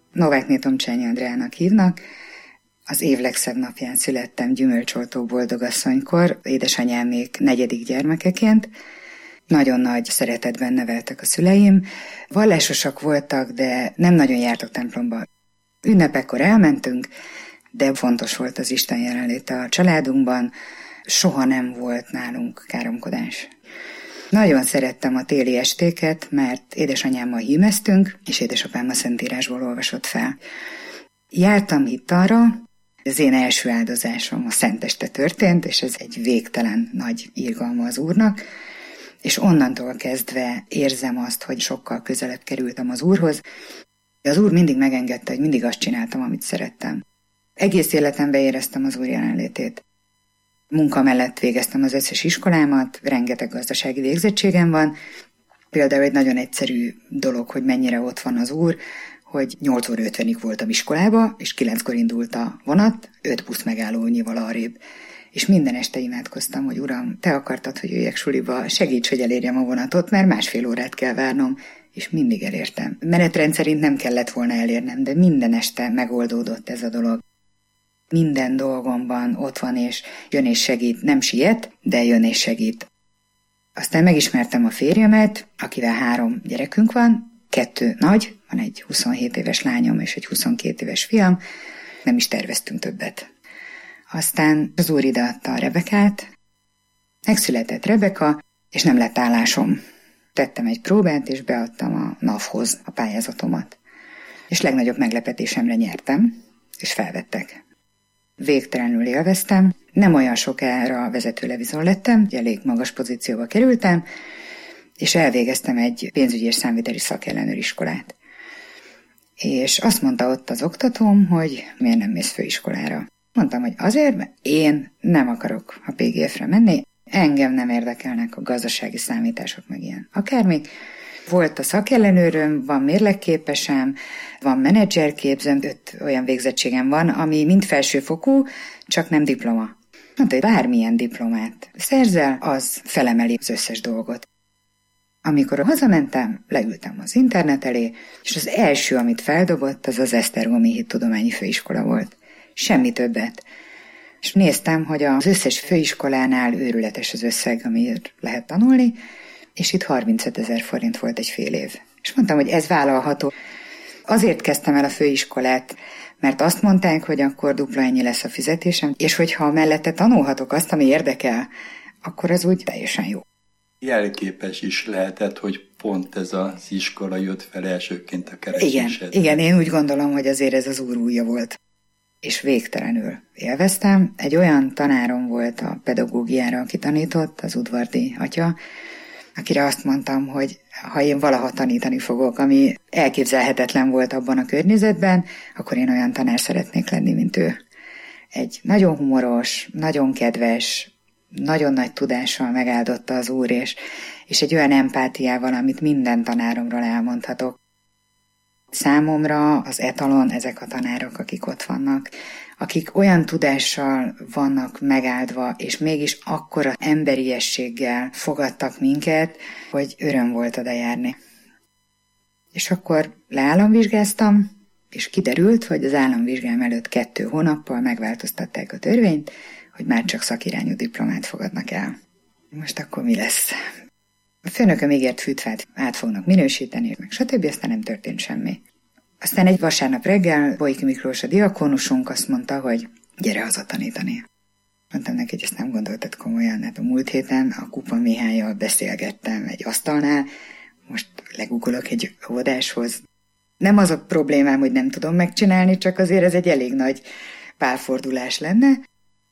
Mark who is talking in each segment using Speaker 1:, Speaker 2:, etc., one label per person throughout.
Speaker 1: Novák Tomcsányi Andreának hívnak. Az év legszebb napján születtem Gyümölcsoltó boldogasszonykor, édesanyámék 4. gyermekeként. Nagyon nagy szeretetben neveltek a szüleim. Vallásosak voltak, de nem nagyon jártak templomba. Ünnepekkor elmentünk, de fontos volt az Isten jelenléte a családunkban. Soha nem volt nálunk káromkodás. Nagyon szerettem a téli estéket, mert édesanyámmal hímeztünk, és édesapám a Szentírásból olvasott fel. Jártam hittalra, az én első áldozásom a Szenteste történt, és ez egy végtelen nagy irgalma az Úrnak, és onnantól kezdve érzem azt, hogy sokkal közelebb kerültem az Úrhoz. Az Úr mindig megengedte, hogy mindig azt csináltam, amit szerettem. Egész életemben éreztem az Úr jelenlétét. Munka mellett végeztem az összes iskolámat, rengeteg gazdasági végzettségem van. Például egy nagyon egyszerű dolog, hogy mennyire ott van az Úr, hogy 8 óra 50-ig voltam iskolába, és 9-kor indult a vonat, 5 busz megállónyival arrébb. És minden este imádkoztam, hogy Uram, Te akartad, hogy jöjjek suliba, segíts, hogy elérjem a vonatot, mert 1,5 órát kell várnom, és mindig elértem. Menetrend szerint nem kellett volna elérnem, de minden este megoldódott ez a dolog. Minden dolgomban ott van, és jön és segít. Nem siet, de jön és segít. Aztán megismertem a férjemet, akivel 3 gyerekünk van, 2 nagy, van egy 27 éves lányom és egy 22 éves fiam, nem is terveztünk többet. Aztán az Úr ideadta a Rebekát, megszületett Rebeka, és nem lett állásom. Tettem egy próbát, és beadtam a NAV-hoz a pályázatomat. És legnagyobb meglepetésemre nyertem, és felvettek. Végtelenül élveztem, nem olyan sokára vezetőlevizor lettem, elég magas pozícióba kerültem, és elvégeztem egy pénzügyi és számviteli szakellenőriskolát. És azt mondta ott az oktatóm, hogy miért nem mész főiskolára. Mondtam, hogy azért, mert én nem akarok a PGF-re menni, engem nem érdekelnek a gazdasági számítások, meg ilyen akármik. Volt a szakellenőröm, van mérlekképesem, van menedzserképzőm, 5 olyan végzettségem van, ami mind felsőfokú, csak nem diploma. Mondta, hogy bármilyen diplomát szerzel, az felemeli az összes dolgot. Amikor hazamentem, leültem az internet elé, és az első, amit feldobott, az az Esztergomi Hittudományi Főiskola volt. Semmi többet. És néztem, hogy az összes főiskolánál őrületes az összeg, amiért lehet tanulni, és itt 35 000 forint volt egy fél év. És mondtam, hogy ez vállalható. Azért kezdtem el a főiskolát, mert azt mondták, hogy akkor dupla ennyi lesz a fizetésem, és hogyha mellette tanulhatok azt, ami érdekel, akkor az úgy teljesen jó.
Speaker 2: Jelképes is lehetett, hogy pont ez az iskola jött fel elsőként a keresésedben.
Speaker 1: Igen, én úgy gondolom, hogy azért ez az Úr ujja volt. És végtelenül élveztem. Egy olyan tanárom volt a pedagógiára, aki tanított, az Udvardi atya, akire azt mondtam, hogy ha én valaha tanítani fogok, ami elképzelhetetlen volt abban a környezetben, akkor én olyan tanár szeretnék lenni, mint ő. Egy nagyon humoros, nagyon kedves, nagyon nagy tudással megáldotta az Úr, és egy olyan empátiával, amit minden tanáromról elmondhatok. Számomra az etalon ezek a tanárok, akik ott vannak, akik olyan tudással vannak megáldva, és mégis akkora emberiességgel fogadtak minket, hogy öröm volt oda járni. És akkor leállamvizsgáztam, és kiderült, hogy az államvizsgám előtt 2 hónappal megváltoztatták a törvényt, hogy már csak szakirányú diplomát fogadnak el. Most akkor mi lesz? A főnököm ígért fűtfát át fognak minősíteni, meg stb. Aztán nem történt semmi. Aztán egy vasárnap reggel Bolyki Miklós, a diakonusunk azt mondta, hogy gyere haza tanítani. Mondtam neki, hogy ezt nem gondoltad komolyan, hát a múlt héten a Kupa Mihályjal beszélgettem egy asztalnál, most legugolok egy óvodáshoz. Nem az a problémám, hogy nem tudom megcsinálni, csak azért ez egy elég nagy pálfordulás lenne.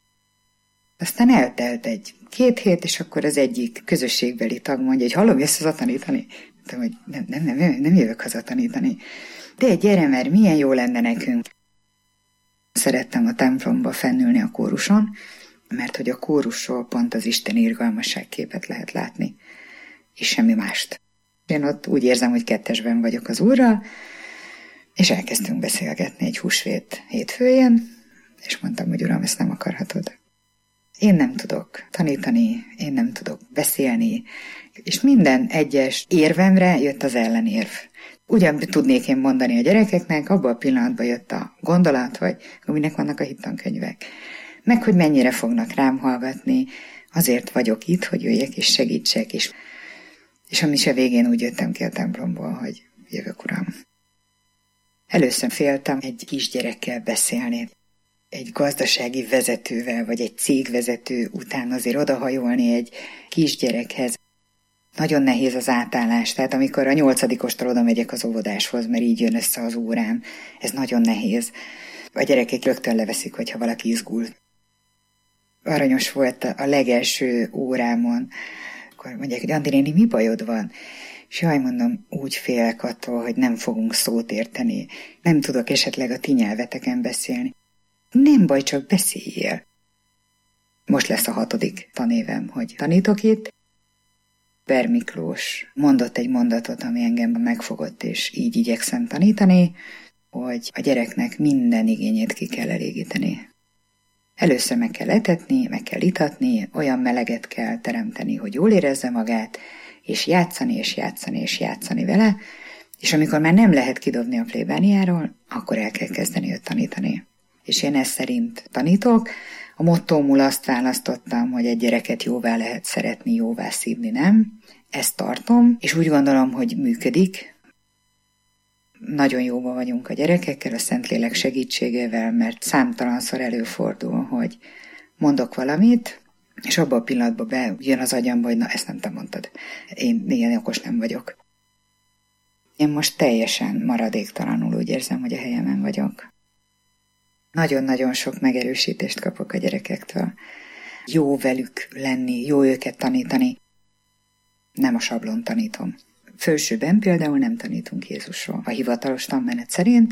Speaker 1: Aztán eltelt 1-2 hét, és akkor az egyik közösségbeli tag mondja, hogy hallom, jössz haza tanítani? Mondtam, hogy nem jövök haza tanítani. De gyere, mert milyen jó lenne nekünk. Szerettem a templomba fennülni a kóruson, mert hogy a kórusról pont az Isten irgalmasság képet lehet látni, és semmi mást. Én ott úgy érzem, hogy kettesben vagyok az Úrral, és elkezdtünk beszélgetni egy húsvét hétfőjén, és mondtam, hogy Uram, ezt nem akarhatod. Én nem tudok tanítani, én nem tudok beszélni, és minden egyes érvemre jött az ellenérv. Ugyan tudnék én mondani a gyerekeknek, abban a pillanatban jött a gondolat, hogy minek vannak a hittankönyvek. Meg hogy mennyire fognak rám hallgatni, azért vagyok itt, hogy jöjjek és segítsek, és a mise végén úgy jöttem ki a templomból, hogy jövök, Uram. Először féltem egy kisgyerekkel beszélni, egy gazdasági vezetővel, vagy egy cégvezető után azért odahajolni egy kisgyerekhez. Nagyon nehéz az átállás, tehát amikor a 8-ostól oda megyek az óvodáshoz, mert így jön össze az órám, ez nagyon nehéz. A gyerekek rögtön leveszik, hogyha valaki izgul. Aranyos volt a legelső órámon, akkor mondják, hogy Andi néni, mi bajod van? És jaj, mondom, úgy félek attól, hogy nem fogunk szót érteni, nem tudok esetleg a ti nyelveteken beszélni. Nem baj, csak beszéljél. Most lesz a 6. tanévem, hogy tanítok itt. Ber Miklós mondott egy mondatot, ami engem megfogott, és így igyekszem tanítani, hogy a gyereknek minden igényét ki kell elégíteni. Először meg kell etetni, meg kell itatni, olyan meleget kell teremteni, hogy jól érezze magát, és játszani, és játszani, és játszani vele, és amikor már nem lehet kidobni a plébániáról, akkor el kell kezdeni őt tanítani. És én ezt szerint tanítok. A mottómul azt választottam, hogy egy gyereket jóvá lehet szeretni, jóvá szívni nem. Ezt tartom, és úgy gondolom, hogy működik. Nagyon jóban vagyunk a gyerekekkel, a Szentlélek segítségével, mert számtalanszor előfordul, hogy mondok valamit, és abban a pillanatban bejön az agyamba, hogy na, ezt nem te mondtad. Én ilyen okos nem vagyok. Én most teljesen maradéktalanul úgy érzem, hogy a helyemen vagyok. Nagyon-nagyon sok megerősítést kapok a gyerekektől. Jó velük lenni, jó őket tanítani. Nem a sablon tanítom. Felsőben például nem tanítunk Jézusról. A hivatalos tanmenet szerint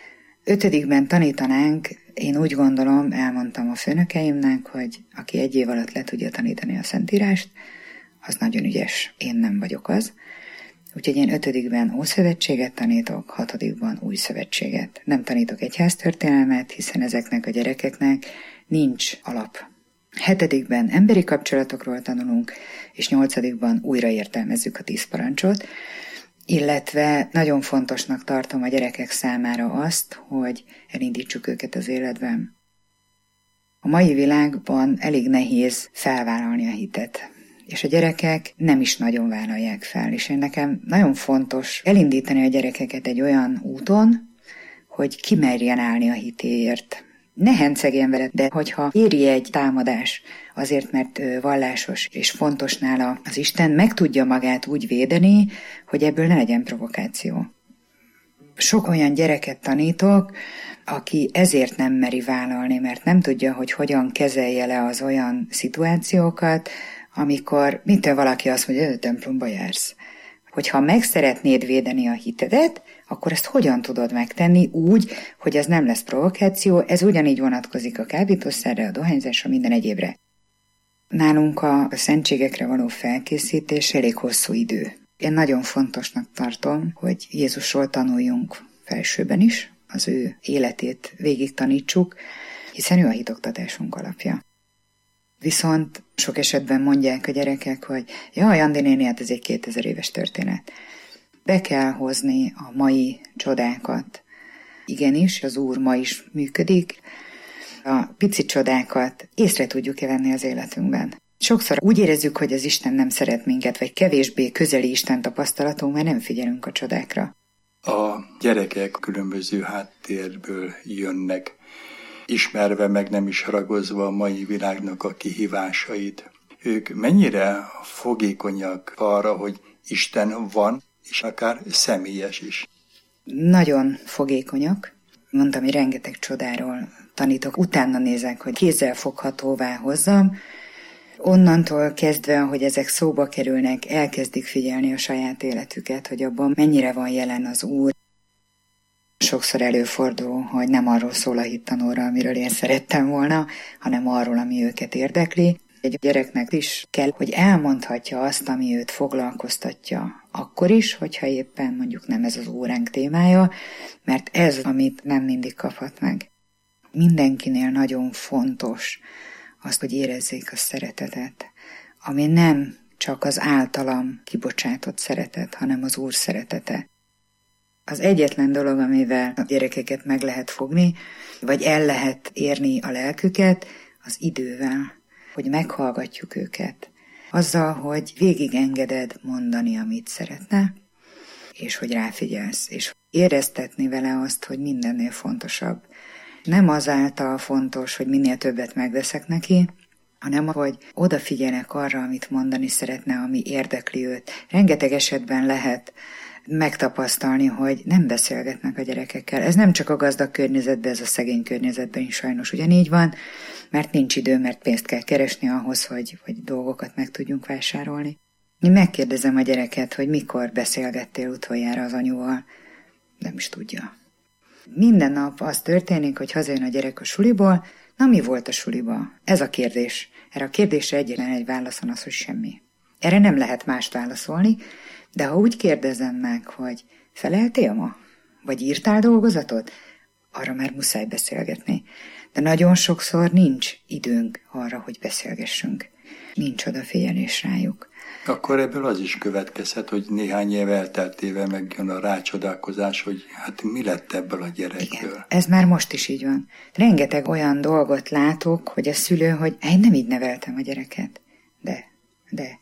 Speaker 1: 5. tanítanánk, én úgy gondolom, elmondtam a főnökeimnek, hogy aki 1 év alatt le tudja tanítani a Szentírást, az nagyon ügyes. Én nem vagyok az. Úgyhogy én 5. Ószövetséget tanítok, 6. Új szövetséget. Nem tanítok egyháztörténelmet, hiszen ezeknek a gyerekeknek nincs alap. 7. emberi kapcsolatokról tanulunk, és 8. újra értelmezzük a 10 parancsot, illetve nagyon fontosnak tartom a gyerekek számára azt, hogy elindítsuk őket az életben. A mai világban elég nehéz felvállalni a hitet, és a gyerekek nem is nagyon vállalják fel, és én nekem nagyon fontos elindítani a gyerekeket egy olyan úton, hogy kimerjen állni a hitéért. Ne hencegjen vele, de hogyha éri egy támadás azért, mert vallásos és fontos nála az Isten, meg tudja magát úgy védeni, hogy ebből ne legyen provokáció. Sok olyan gyereket tanítok, aki ezért nem meri vállalni, mert nem tudja, hogy hogyan kezelje le az olyan szituációkat, amikor mitől valaki azt mondja, hogy templomba jársz. Hogyha meg szeretnéd védeni a hitedet, akkor ezt hogyan tudod megtenni úgy, hogy ez nem lesz provokáció, ez ugyanígy vonatkozik a kábítószerre, a dohányzásra, minden egyébre. Nálunk a szentségekre való felkészítés elég hosszú idő. Én nagyon fontosnak tartom, hogy Jézusról tanuljunk felsőben is, az ő életét végig tanítsuk, hiszen ő a hitoktatásunk alapja. Viszont sok esetben mondják a gyerekek, hogy jaj, Andi néni, hát ez egy 2000 éves történet. Be kell hozni a mai csodákat. Igenis, az Úr ma is működik. A pici csodákat észre tudjuk-e venni az életünkben. Sokszor úgy érezzük, hogy az Isten nem szeret minket, vagy kevésbé közeli Isten tapasztalatunk, mert nem figyelünk a csodákra.
Speaker 2: A gyerekek különböző háttérből jönnek, ismerve meg nem is haragozva a mai világnak a kihívásait. Ők mennyire fogékonyak arra, hogy Isten van, és akár személyes is?
Speaker 1: Nagyon fogékonyak. Mondtam, hogy rengeteg csodáról tanítok. Utána nézek, hogy kézzel foghatóvá hozzam. Onnantól kezdve, hogy ezek szóba kerülnek, elkezdik figyelni a saját életüket, hogy abban mennyire van jelen az Úr. Sokszor előfordul, hogy nem arról szól a hittanóra, amiről én szerettem volna, hanem arról, ami őket érdekli. Egy gyereknek is kell, hogy elmondhatja azt, ami őt foglalkoztatja, akkor is, hogyha éppen mondjuk nem ez az óránk témája, mert ez, amit nem mindig kaphat meg. Mindenkinél nagyon fontos azt, hogy érezzék a szeretetet, ami nem csak az általam kibocsátott szeretet, hanem az Úr szeretete. Az egyetlen dolog, amivel a gyerekeket meg lehet fogni, vagy el lehet érni a lelküket, az idővel, hogy meghallgatjuk őket. Azzal, hogy végig engeded mondani, amit szeretne, és hogy ráfigyelsz, és éreztetni vele azt, hogy mindennél fontosabb. Nem azáltal fontos, hogy minél többet megveszek neki, hanem hogy odafigyelek arra, amit mondani szeretne, ami érdekli őt. Rengeteg esetben lehet megtapasztalni, hogy nem beszélgetnek a gyerekekkel. Ez nem csak a gazdag környezetben, ez a szegény környezetben is sajnos ugyanígy van, mert nincs idő, mert pénzt kell keresni ahhoz, hogy dolgokat meg tudjunk vásárolni. Én megkérdezem a gyereket, hogy mikor beszélgettél utoljára az anyuval. Nem is tudja. Minden nap az történik, hogy hazajön a gyerek a suliból. Na, mi volt a suliba? Ez a kérdés. Erre a kérdésre egyetlen egy válasz van az, hogy semmi. Erre nem lehet mást válaszolni, de ha úgy kérdezem meg, hogy feleltél ma? Vagy írtál dolgozatot? Arra már muszáj beszélgetni. De nagyon sokszor nincs időnk arra, hogy beszélgessünk. Nincs odafigyelés rájuk.
Speaker 2: Akkor ebből az is következhet, hogy néhány év elteltével megjön a rácsodálkozás, hogy hát mi lett ebből a gyerekből.
Speaker 1: Igen, ez már most is így van. Rengeteg olyan dolgot látok, hogy a szülő, hogy én nem így neveltem a gyereket. De.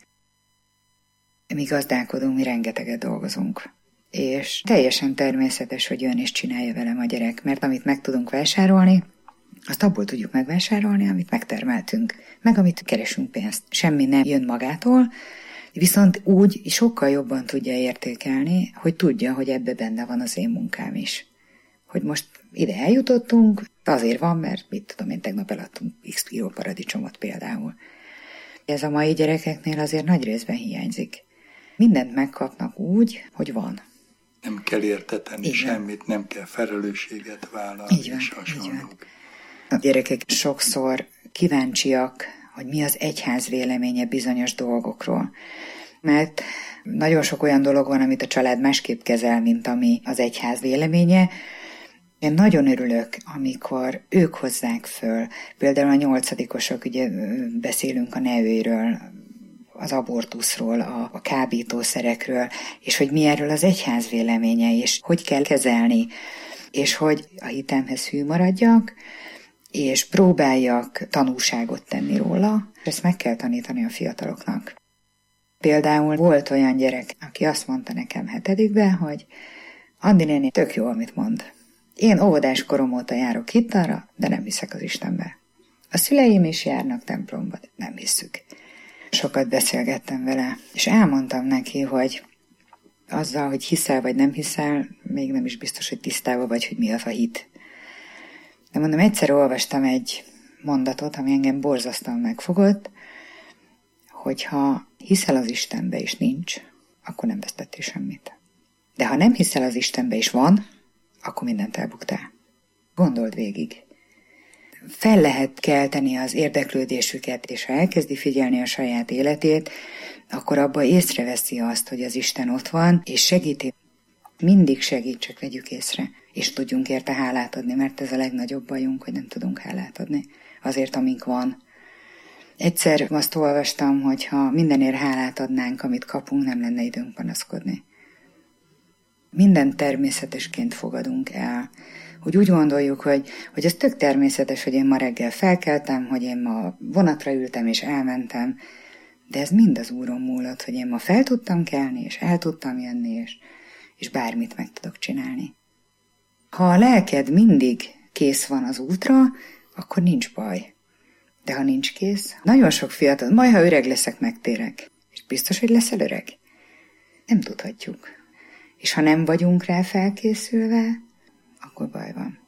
Speaker 1: Mi gazdálkodunk, mi rengeteget dolgozunk. És teljesen természetes, hogy jön és csinálja velem a gyerek, mert amit meg tudunk vásárolni, azt abból tudjuk megvásárolni, amit megtermeltünk, meg amit keresünk pénzt. Semmi nem jön magától, viszont úgy sokkal jobban tudja értékelni, hogy tudja, hogy ebbe benne van az én munkám is. Hogy most ide eljutottunk, azért van, mert mit tudom én, tegnap eladtunk x kiló paradicsomot például. Ez a mai gyerekeknél azért nagy részben hiányzik. Mindent megkapnak úgy, hogy van.
Speaker 2: Nem kell értetni semmit, nem kell felelősséget vállalni, és hasonlók.
Speaker 1: A gyerekek sokszor kíváncsiak, hogy mi az egyház véleménye bizonyos dolgokról. Mert nagyon sok olyan dolog van, amit a család másképp kezel, mint ami az egyház véleménye. Én nagyon örülök, amikor ők hozzák föl. Például a 8-osok, ugye beszélünk a neőről, az abortuszról, a kábítószerekről, és hogy mi erről az egyház véleménye, és hogy kell kezelni, és hogy a hitemhez hű maradjak, és próbáljak tanúságot tenni róla. Ezt meg kell tanítani a fiataloknak. Például volt olyan gyerek, aki azt mondta nekem 7-ben, hogy Andi néni, tök jó, amit mond. Én óvodás korom óta járok hittanra, de nem hiszek az Istenbe. A szüleim is járnak templomba, de nem hiszük. Sokat beszélgettem vele, és elmondtam neki, hogy azzal, hogy hiszel vagy nem hiszel, még nem is biztos, hogy tisztában vagy, hogy mi az a hit. De mondom, egyszer olvastam egy mondatot, ami engem borzasztóan megfogott, hogyha hiszel az Istenbe és nincs, akkor nem vesztettél semmit. De ha nem hiszel az Istenbe és van, akkor mindent elbuktál. Gondold végig. Fel lehet kelteni az érdeklődésüket, és ha elkezdi figyelni a saját életét, akkor abba észreveszi azt, hogy az Isten ott van, és segíti. Mindig segít, csak vegyük észre, és tudjunk érte hálát adni, mert ez a legnagyobb bajunk, hogy nem tudunk hálát adni azért, amink van. Egyszer azt olvastam, hogy ha mindenért hálát adnánk, amit kapunk, nem lenne időnk panaszkodni. Mindent természetesként fogadunk el. Hogy úgy gondoljuk, hogy ez tök természetes, hogy én ma reggel felkeltem, hogy én ma vonatra ültem és elmentem, de ez mind az Úron múlott, hogy én ma fel tudtam kelni, és el tudtam jönni, és bármit meg tudok csinálni. Ha a lelked mindig kész van az útra, akkor nincs baj. De ha nincs kész, nagyon sok fiatal, majd ha öreg leszek, megtérek. És biztos, hogy leszel öreg? Nem tudhatjuk. És ha nem vagyunk rá felkészülve, akkor baj van.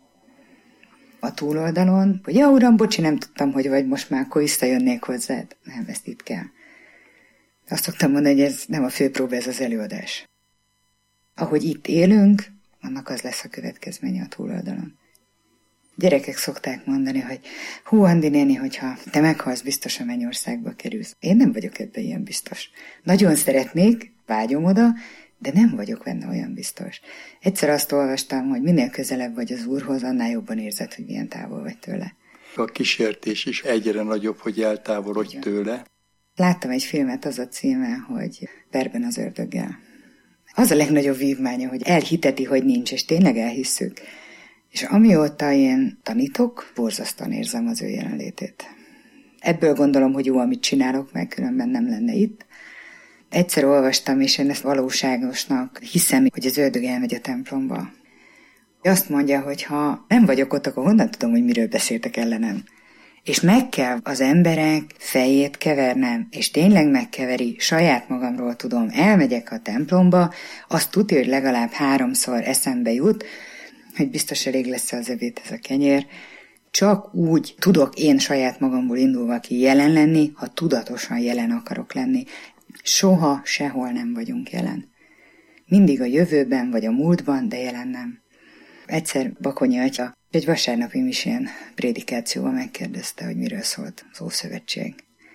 Speaker 1: A túloldalon, hogy ja, uram, bocsi, nem tudtam, hogy vagy most már, akkor visszajönnék hozzád. Nem, ezt itt kell. Azt szoktam mondani, hogy ez nem a főpróba, ez az előadás. Ahogy itt élünk, annak az lesz a következménye a túloldalon. Gyerekek szokták mondani, hogy hú, Andi néni, hogyha te meghalsz, biztos a mennyországba kerülsz. Én nem vagyok ebben ilyen biztos. Nagyon szeretnék, vágyom oda, de nem vagyok benne olyan biztos. Egyszer azt olvastam, hogy minél közelebb vagy az Úrhoz, annál jobban érzed, hogy milyen távol vagy tőle.
Speaker 2: A kísértés is egyre nagyobb, hogy eltávolodj tőle.
Speaker 1: Láttam egy filmet, az a címe, hogy Perben az ördöggel. Az a legnagyobb vívmánya, hogy elhiteti, hogy nincs, és tényleg elhisszük. És amióta én tanítok, borzasztóan érzem az ő jelenlétét. Ebből gondolom, hogy jó, amit csinálok, mert különben nem lenne itt. Egyszer olvastam, és én ezt valóságosnak hiszem, hogy az ördög elmegy a templomba. Azt mondja, hogy ha nem vagyok ott, akkor honnan tudom, hogy miről beszéltek ellenem. És meg kell az emberek fejét kevernem, és tényleg megkeveri, saját magamról tudom, elmegyek a templomba, azt tudja, hogy legalább 3-szor eszembe jut, hogy biztos elég lesz az evét ez a kenyér. Csak úgy tudok én saját magamból indulva ki jelen lenni, ha tudatosan jelen akarok lenni. Soha, sehol nem vagyunk jelen. Mindig a jövőben vagy a múltban, de jelen nem. Egyszer Bakonyi atya egy vasárnapi misén prédikációval megkérdezte, hogy miről szólt az Ószövetség.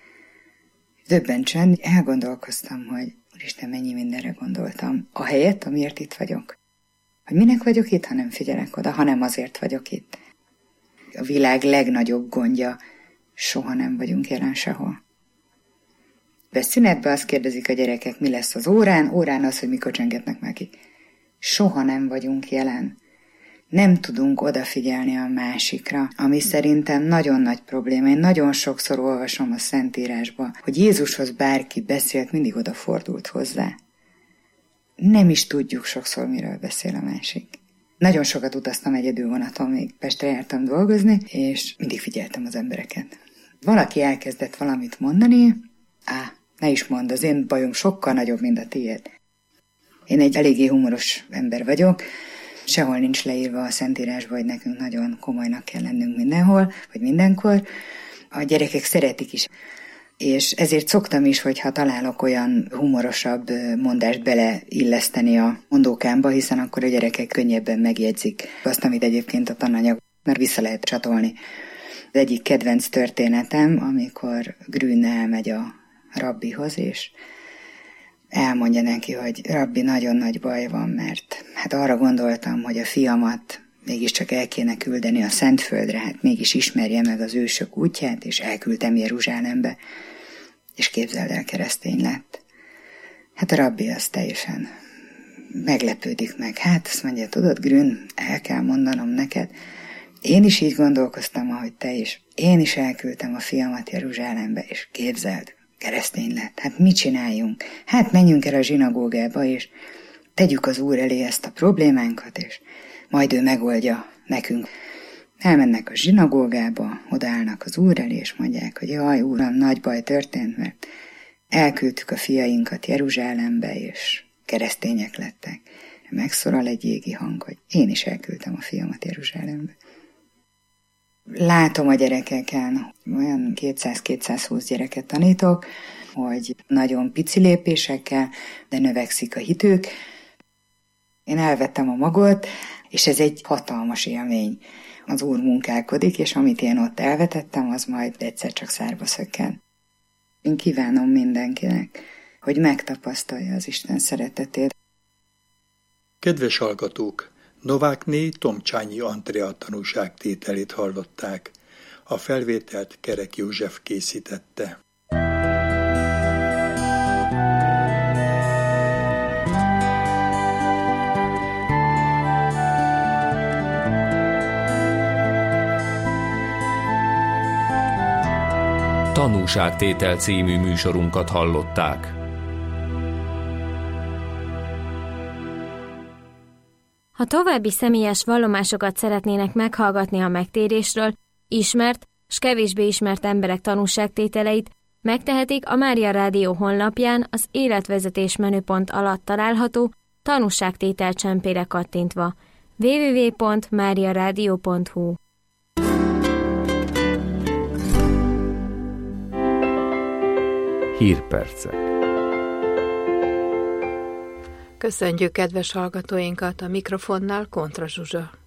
Speaker 1: Döbbentsen elgondolkoztam, hogy Úristen, mennyi mindenre gondoltam, ahelyett, amiért itt vagyok. Hogy minek vagyok itt, ha nem figyelek oda, hanem azért vagyok itt. A világ legnagyobb gondja, soha nem vagyunk jelen sehol. Szünetben azt kérdezik a gyerekek, mi lesz az órán, órán az, hogy mikor csöngetnek már ki. Soha nem vagyunk jelen. Nem tudunk odafigyelni a másikra, ami szerintem nagyon nagy probléma. Én nagyon sokszor olvasom a Szentírásba, hogy Jézushoz bárki beszélt, mindig odafordult hozzá. Nem is tudjuk sokszor, miről beszél a másik. Nagyon sokat utaztam egyedül vonaton, még Pestre jártam dolgozni, és mindig figyeltem az embereket. Valaki elkezdett valamit mondani, ne is mondd, az én bajom sokkal nagyobb, mint a tiéd. Én egy eléggé humoros ember vagyok, sehol nincs leírva a Szentírásba, hogy nekünk nagyon komolynak kell lennünk mindenhol, vagy mindenkor. A gyerekek szeretik is. És ezért szoktam is, hogyha találok olyan humorosabb mondást beleilleszteni a mondókámba, hiszen akkor a gyerekek könnyebben megjegyzik azt, amit egyébként a tananyag, mert vissza lehet csatolni. Az egyik kedvenc történetem, amikor Grün elmegy a rabbihoz, és elmondja neki, hogy rabbi, nagyon nagy baj van, mert arra gondoltam, hogy a fiamat mégiscsak el kéne küldeni a Szentföldre, mégis ismerje meg az ősök útját, és elküldtem Jeruzsálembe, és képzeld el, keresztény lett. A rabbi az teljesen meglepődik meg. Azt mondja, tudod, Grün, el kell mondanom neked, én is így gondolkoztam, ahogy te is. Én is elküldtem a fiamat Jeruzsálembe, és képzeld, keresztény lett. Mit csináljunk? Menjünk el a zsinagógába, és tegyük az Úr elé ezt a problémánkat, és majd ő megoldja nekünk. Elmennek a zsinagógába, odaállnak az Úr elé, és mondják, hogy jaj, Úram, nagy baj történt, mert elküldtük a fiainkat Jeruzsálembe, és keresztények lettek. Megszólal egy égi hang, hogy én is elküldtem a fiamat Jeruzsálembe. Látom a gyerekeken, olyan 200-220 gyereket tanítok, hogy nagyon pici lépésekkel, de növekszik a hitük. Én elvettem a magot, és ez egy hatalmas élmény. Az Úr munkálkodik, és amit én ott elvetettem, az majd egyszer csak szárba szökken. Én kívánom mindenkinek, hogy megtapasztalja az Isten szeretetét.
Speaker 2: Kedves hallgatók! Novákné Tomcsányi Andrea tanúságtételét hallották. A felvételt Kerek József készítette.
Speaker 3: Tanúságtétel című műsorunkat hallották.
Speaker 4: Ha további személyes vallomásokat szeretnének meghallgatni a megtérésről, ismert s kevésbé ismert emberek tanúságtételeit, megtehetik a Mária Rádió honlapján az életvezetés menüpont alatt található tanúságtétel csempére kattintva. www.mariaradio.hu.
Speaker 3: Hírpercek.
Speaker 5: Köszönjük kedves hallgatóinkat, a mikrofonnál Kontra Zsuzsa.